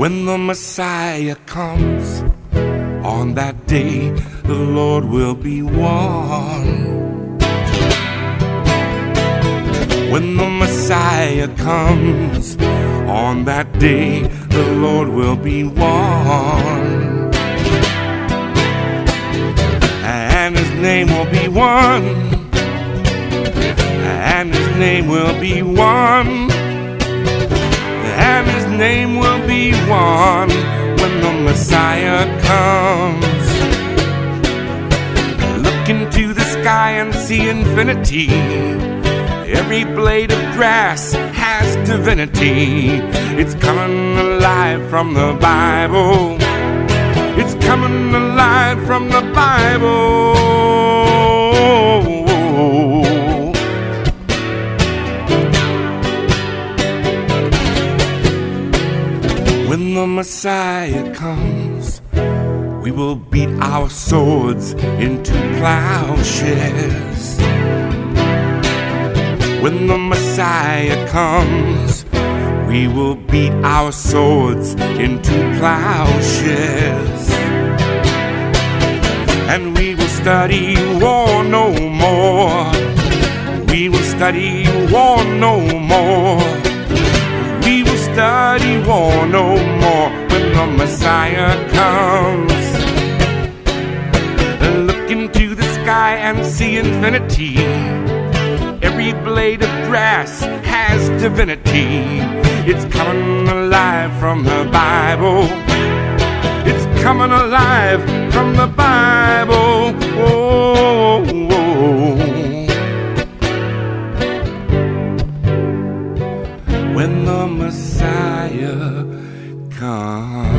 When the Messiah comes, on that day the Lord will be one. When the Messiah comes, on that day the Lord will be one. And his name will be one. And his name will be one. And his name will be one when the Messiah comes. Look into the sky and see infinity. Every blade of grass has divinity. It's coming alive from the Bible. It's coming alive from the Bible. When the Messiah comes, we will beat our swords into plowshares. When the Messiah comes, we will beat our swords into plowshares. And we will study war no more. We will study war no more. We will study war no more when the Messiah comes. Look into the sky and see infinity. Every blade of grass has divinity. It's coming alive from the Bible. It's coming alive from the Bible. Oh, oh, oh. When the Messiah comes.